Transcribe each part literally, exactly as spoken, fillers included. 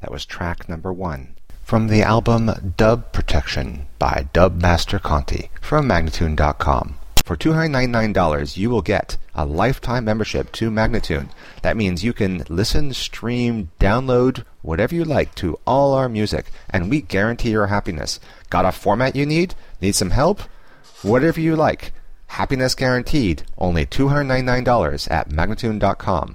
That was track number one. From the album Dub Protection by Dubmaster Conti from Magnatune dot com. For two hundred ninety-nine dollars, you will get a lifetime membership to Magnatune. That means you can listen, stream, download, whatever you like to all our music, and we guarantee your happiness. Got a format you need? Need some help? Whatever you like. Happiness guaranteed. Only two hundred ninety-nine dollars at Magnatune dot com.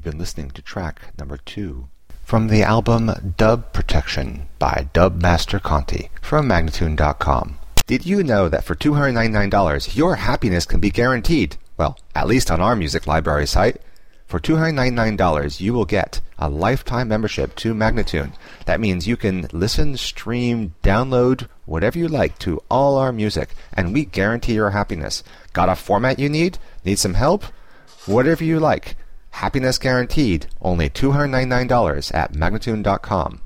You've been listening to track number two from the album Dub Protection by Dubmaster Conti from Magnatune dot com. Did you know that for two hundred ninety-nine dollars your happiness can be guaranteed? Well, at least on our music library site. For two hundred ninety-nine dollars you will get a lifetime membership to Magnatune. That means you can listen, stream, download, whatever you like to all our music, and we guarantee your happiness. Got a format you need? Need some help? Whatever you like. Happiness guaranteed. Only two hundred ninety-nine dollars at Magnatune dot com.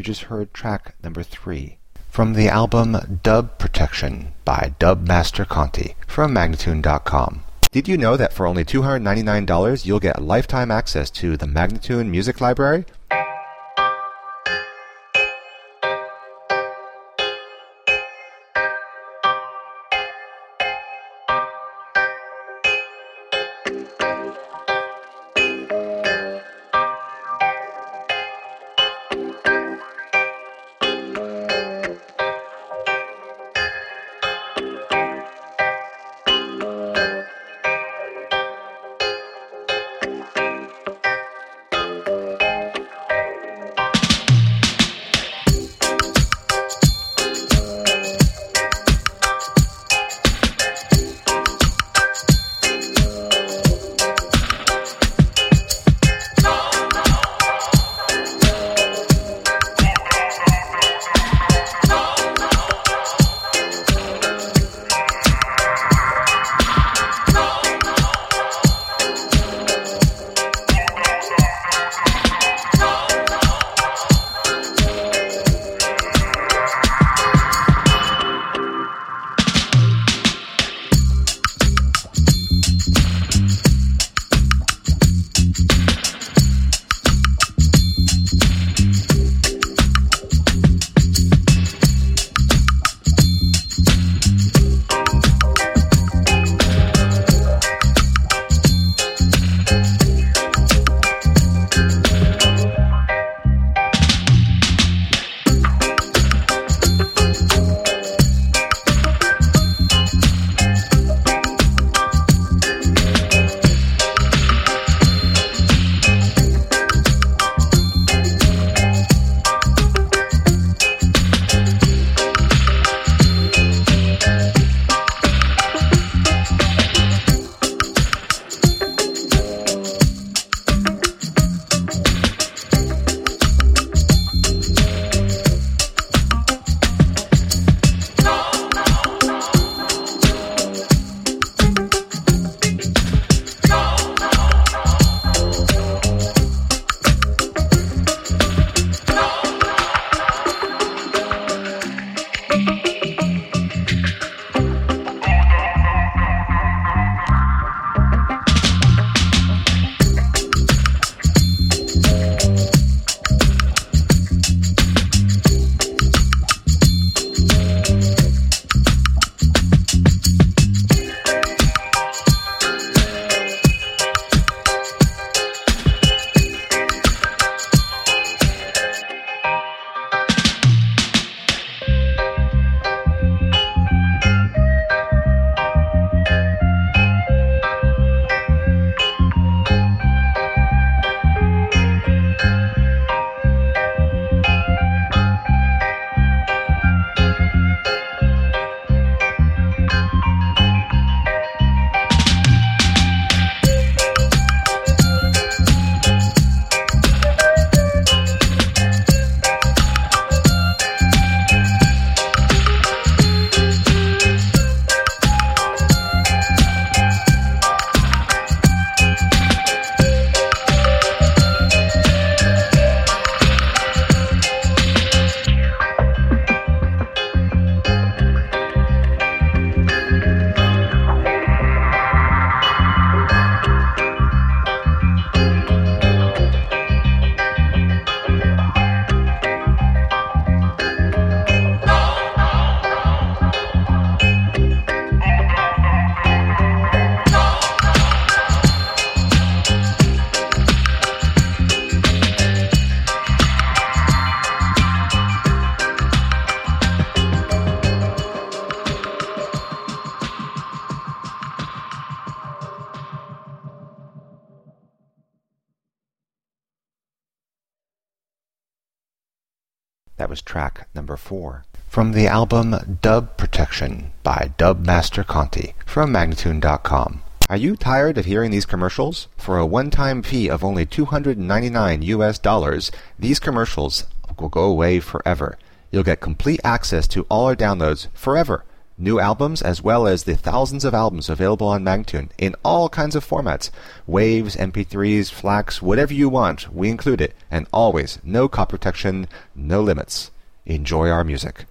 You just heard track number three from the album Dub Protection by Dubmaster Conti from Magnatune dot com. Did you know that for only two hundred ninety-nine dollars you'll get lifetime access to the Magnatune Music Library? That was track number four from the album Dub Protection by Dubmaster Conti from Magnatune dot com. Are you tired of hearing these commercials? For a one-time fee of only two hundred ninety-nine U S dollars, these commercials will go away forever. You'll get complete access to all our downloads forever. new albums as well as the thousands of albums available on Magnatune in all kinds of formats. Waves, M P threes, FLACs, whatever you want, we include it. And always, no copy protection, no limits. Enjoy our music.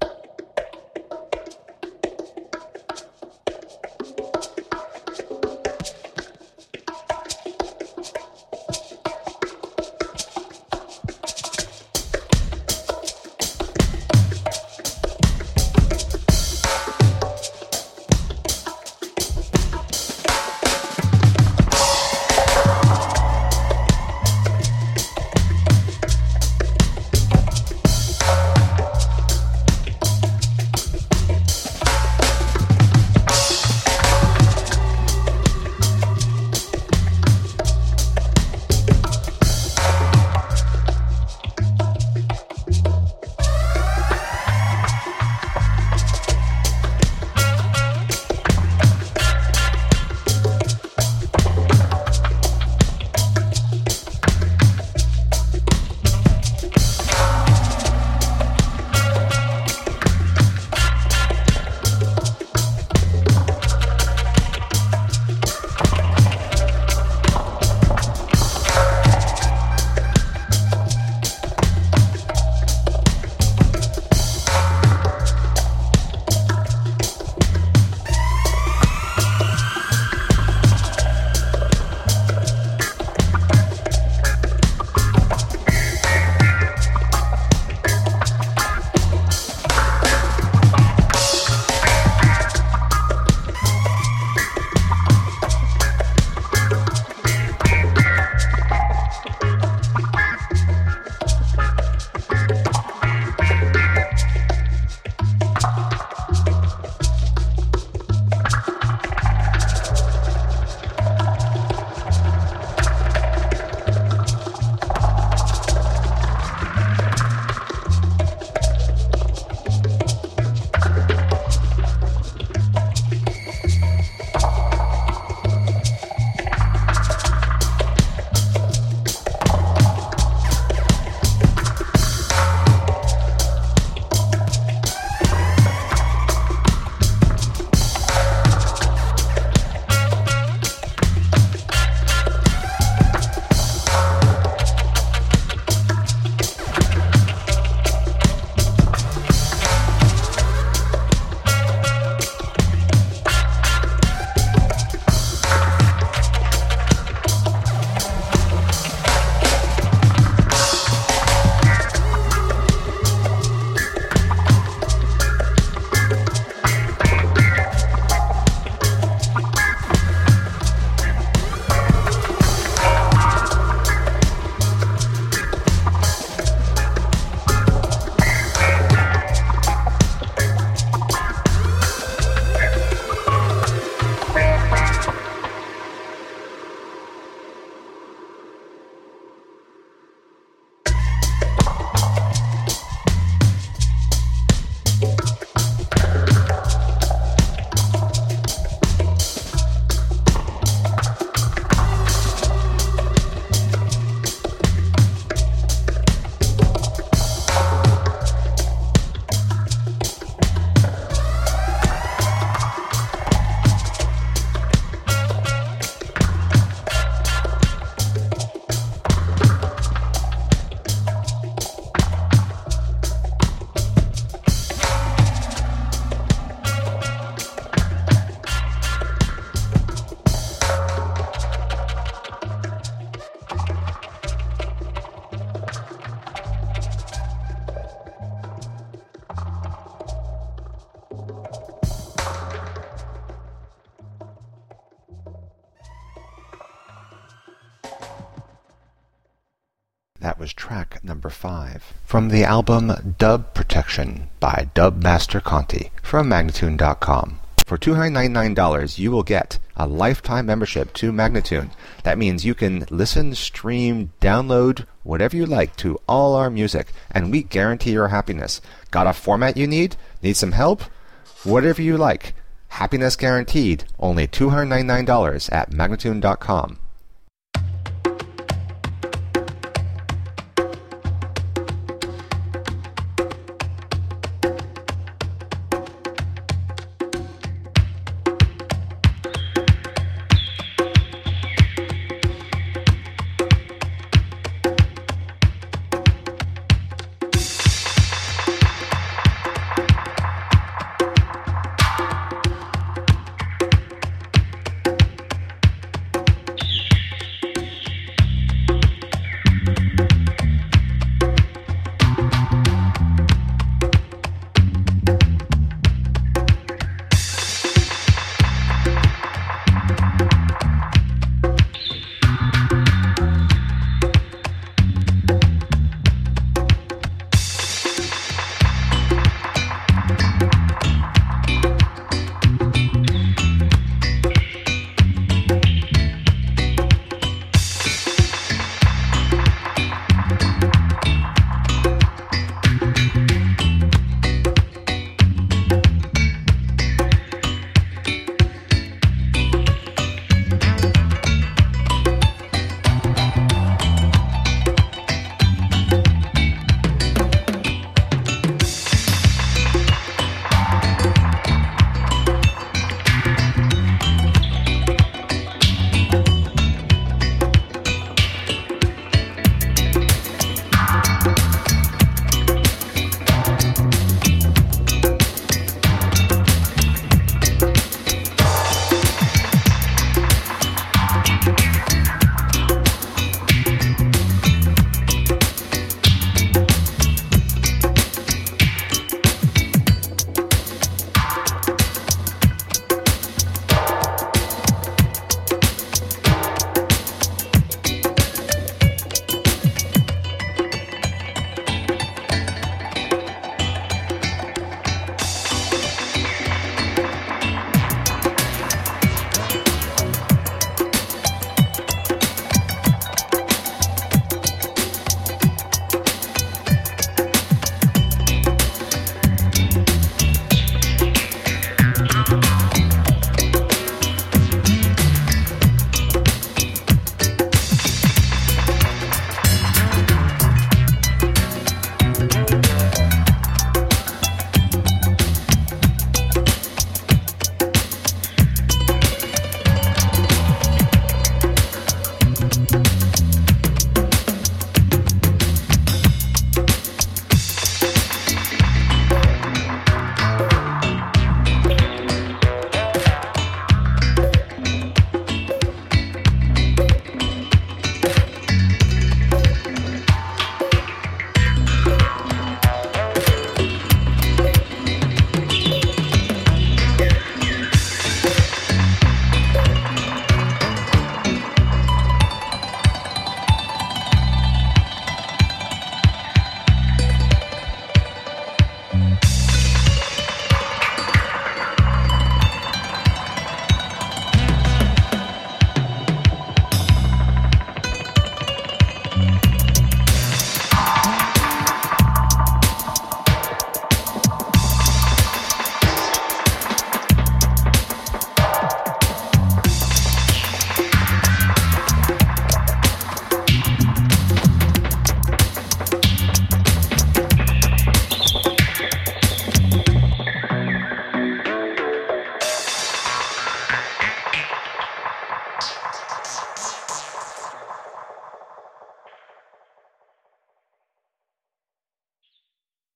That was track number five from the album Dub Protection by Dubmaster Conti from Magnatune dot com. For two hundred ninety-nine dollars, you will get a lifetime membership to Magnatune. That means you can listen, stream, download, whatever you like to all our music, and we guarantee your happiness. Got a format you need? Need some help? Whatever you like. Happiness guaranteed. Only two hundred ninety-nine dollars at Magnatune dot com.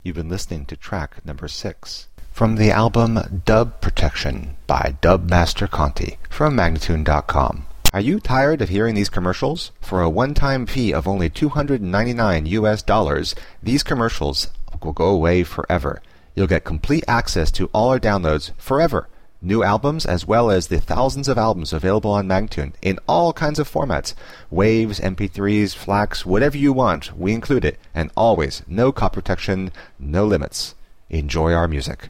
You've been listening to track number six. From the album Dub Protection by Dub Master Conti from Magnatune dot com. Are you tired of hearing these commercials? For a one-time fee of only two hundred ninety-nine U S dollars, these commercials will go away forever. You'll get complete access to all our downloads forever. New albums as well as the thousands of albums available on Magnatune in all kinds of formats. Waves, M P threes, FLACs, whatever you want, we include it. And always, no copy protection, no limits. Enjoy our music.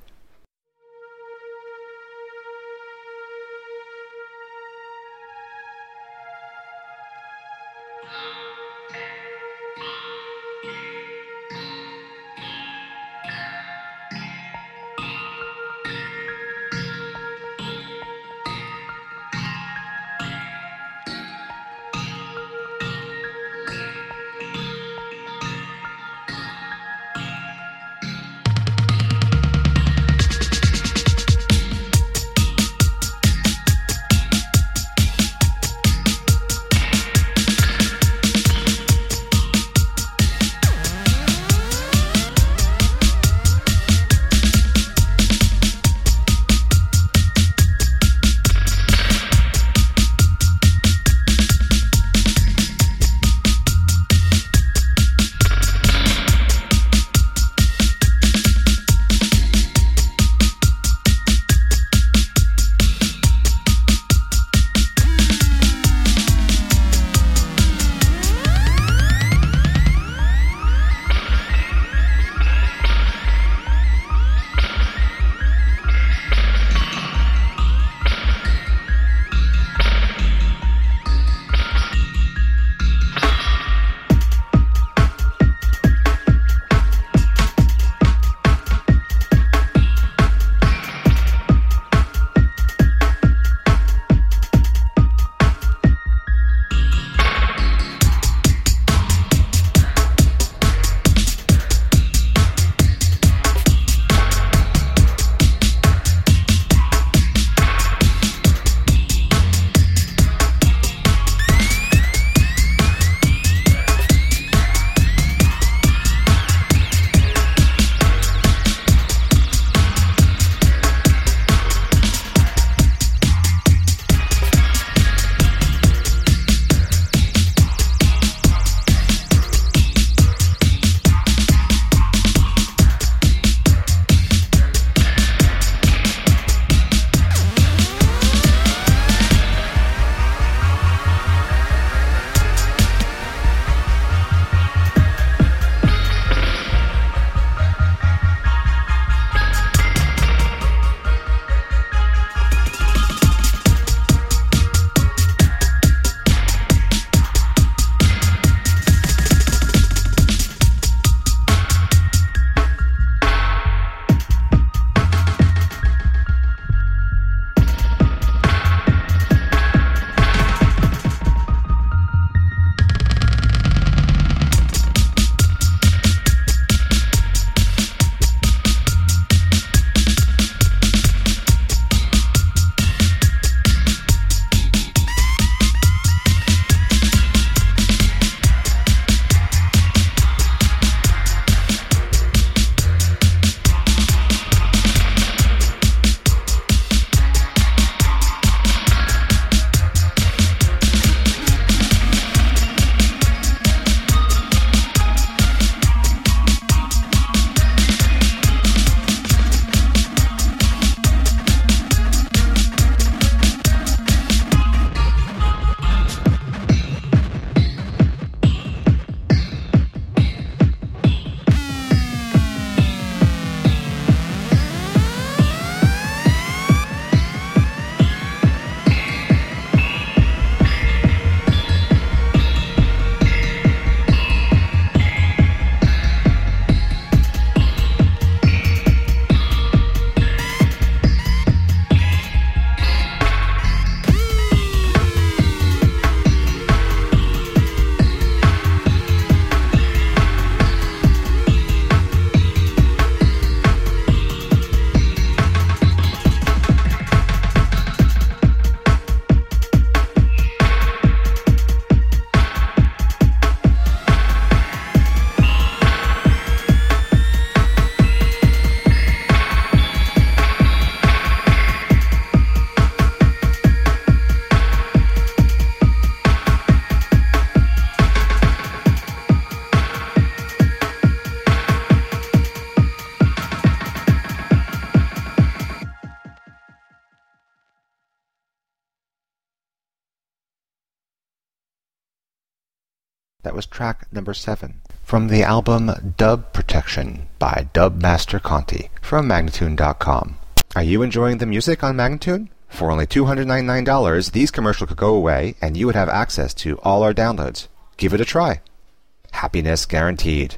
That was track number seven. From the album Dub Protection by Dub Master Conti from Magnatune dot com. Are you enjoying the music on Magnatune? For only two hundred ninety-nine dollars, these commercials could go away and you would have access to all our downloads. Give it a try. Happiness guaranteed.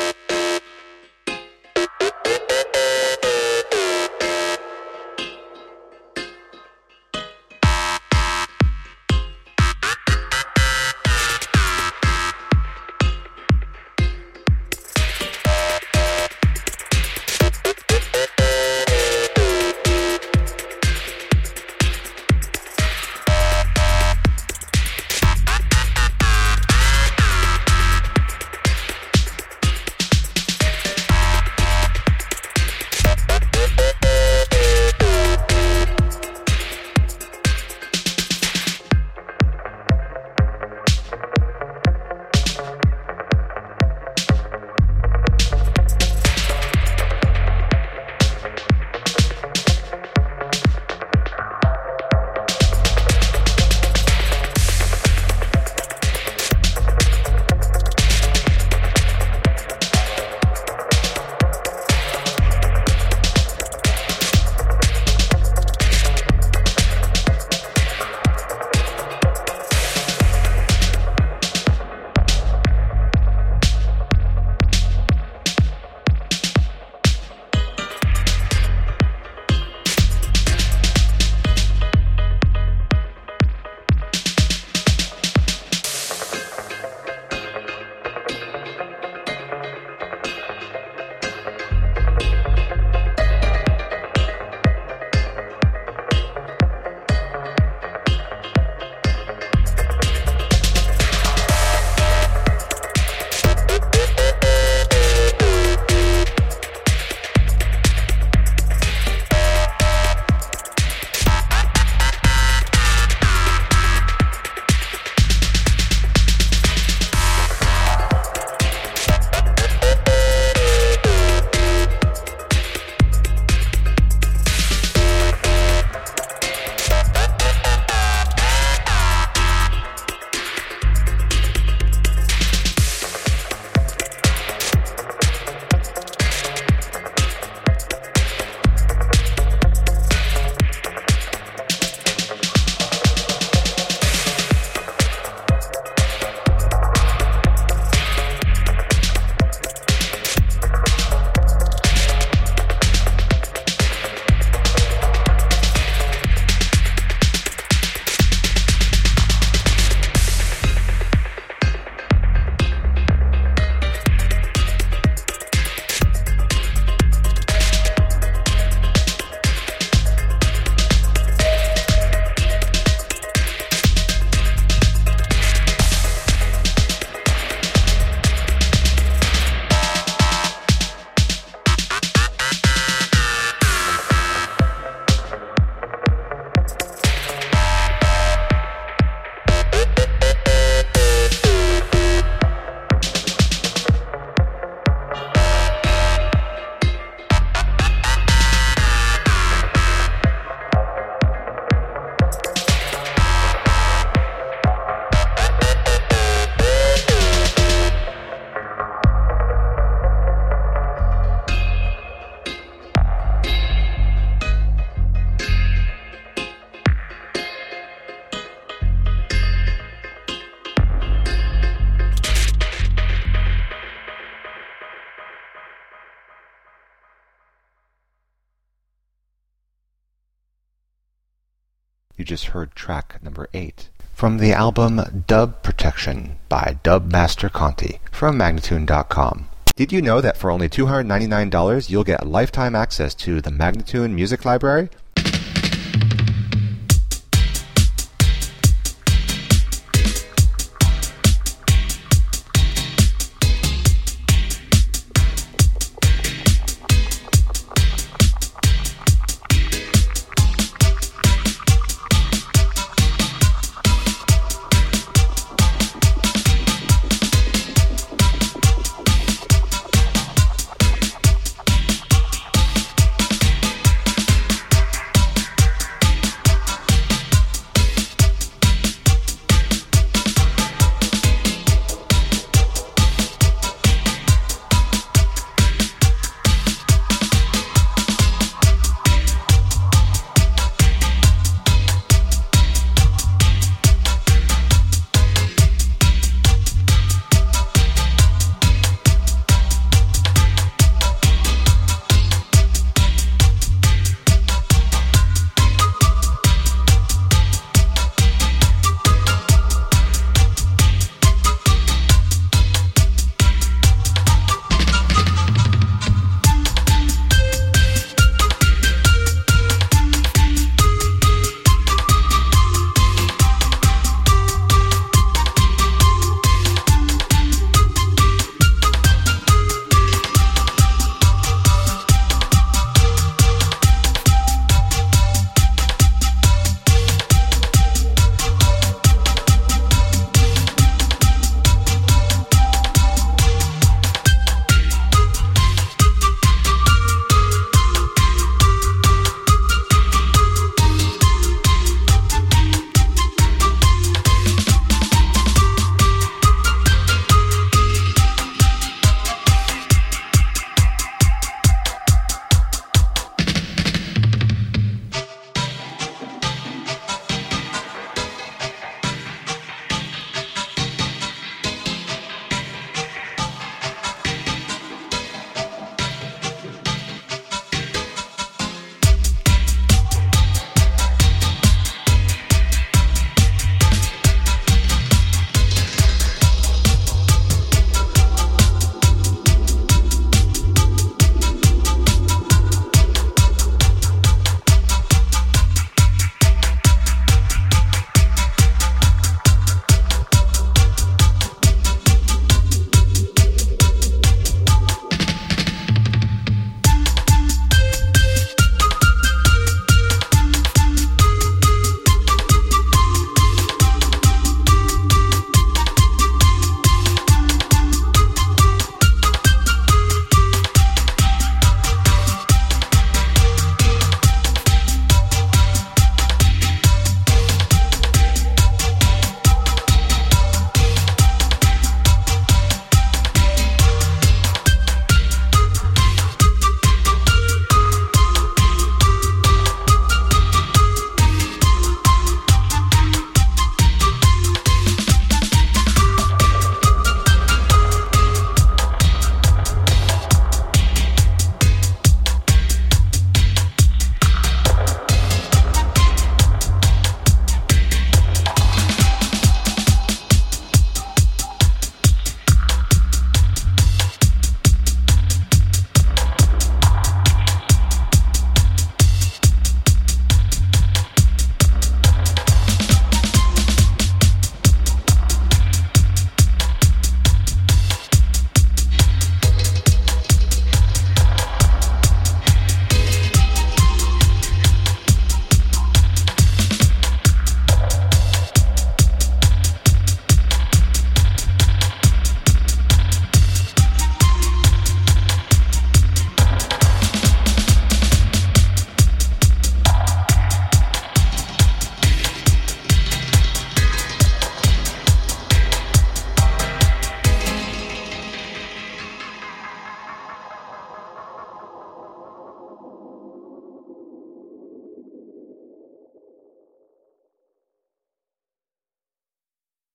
You just heard track number eight. From the album Dub Protection by Dub Master Conti from Magnatune dot com. Did you know that for only two hundred ninety-nine dollars you'll get lifetime access to the Magnatune Music Library?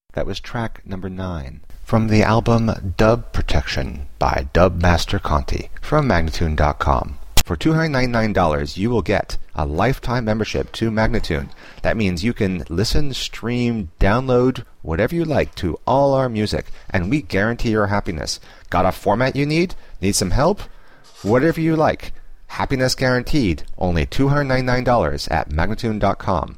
That was track number nine. From the album Dub Protection by Dub Master Conti from Magnatune dot com. For two hundred ninety-nine dollars, you will get a lifetime membership to Magnatune. That means you can listen, stream, download, whatever you like to all our music, and we guarantee your happiness. Got a format you need? Need some help? Whatever you like. Happiness guaranteed. Only two hundred ninety-nine dollars at Magnatune dot com.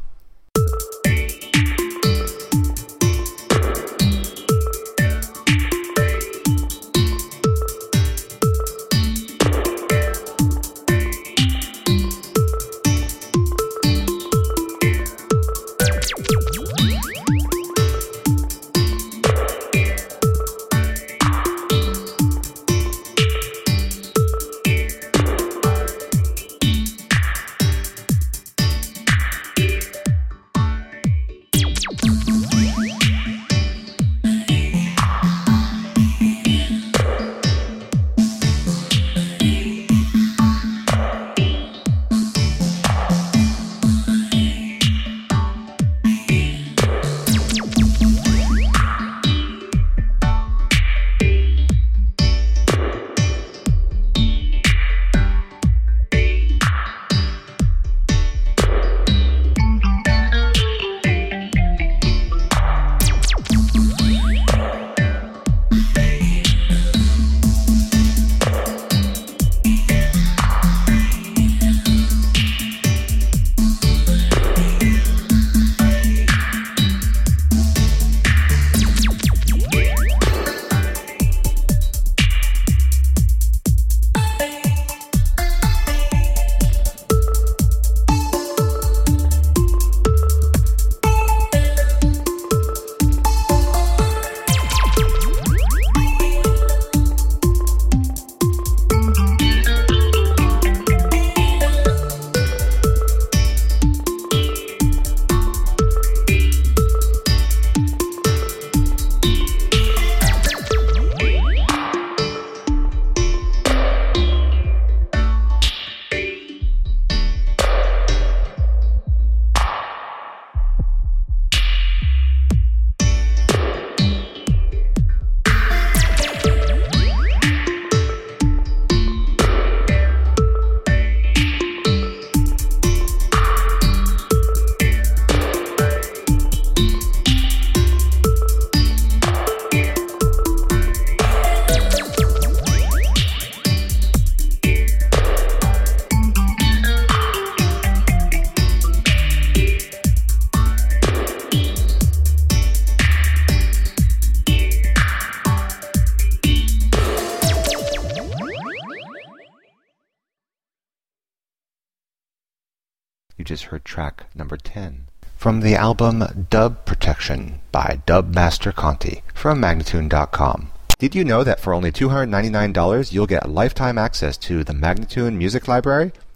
You just heard track number ten. From the album Dub Protection by Dub Master Conti from Magnatune dot com. Did you know that for only two hundred ninety-nine dollars you'll get lifetime access to the Magnatune Music Library?